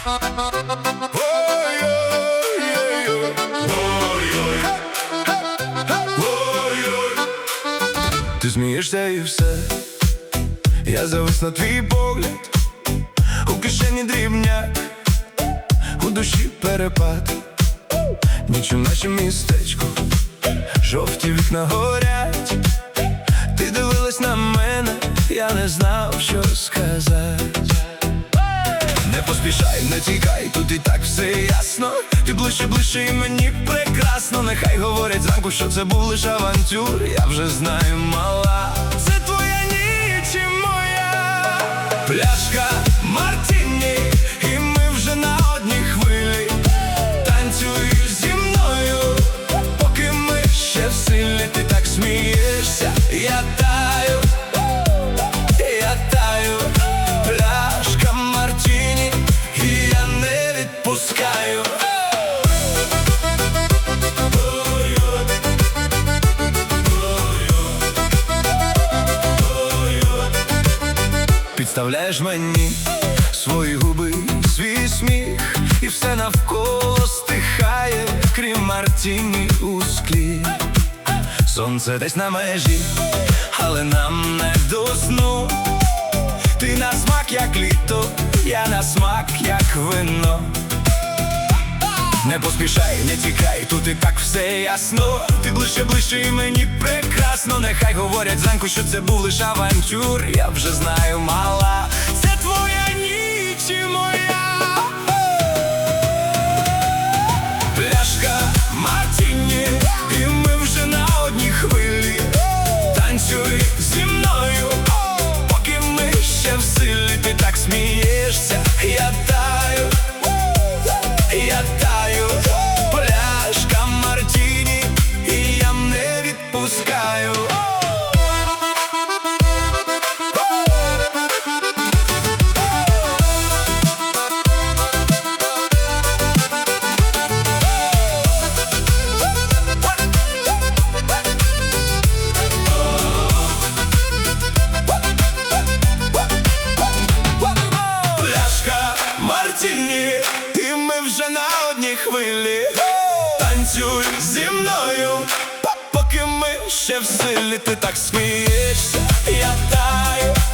Ти смієшся і все, я завис на твій погляд, у кишені дрібняк, у душі перепад, ніч у нашому містечку, жовті вікна горять. Ти дивилась на мене, я не знав, що сказати. Не поспішай, не тікай, тут і так все ясно. Ти ближче, ближче і мені прекрасно. Нехай говорять зранку, що це був лиш авантюр. Я вже знаю, мала, це твоя ніч і моя. Пляшка мартіні, і ми вже на одній хвилі. Танцюй зі мною, поки ми ще в силі. Ти так смієшся, я таю, я таю. Пляшка мартіні, і я не відпускаю. Підставляєш мені свої губи, свій сміх, і все навколо стихає, крім мартіні у склі. Сонце десь на межі, але нам не до сну. Ти на смак, як літо, я на смак, як вино. Не поспішай, не тікай, тут і так все ясно. Ти ближче, ближче і мені прекрасно. Нехай говорять зранку, що це був лиш авантюр. Я вже знаю, мала, це твоя ніч і моя. Пляшка мартіні, і ми вже на одній хвилі. Танцюй зі мною, поки ми ще в силі. Ти так смієшся, я таю, я таю. Пляшка мартіні, і я не відпускаю. Пляшка мартіні, і ми вже на одній хвилі. Танцюй зі мною, поки ми ще в силі. Ти так смієшся, я таю.